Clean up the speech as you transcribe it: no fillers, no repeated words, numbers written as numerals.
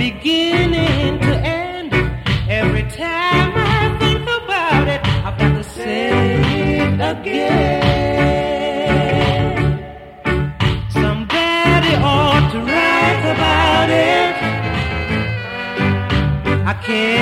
beginning to end. Every time I think about it, I've got to say it again. Somebody ought to write about it. I can't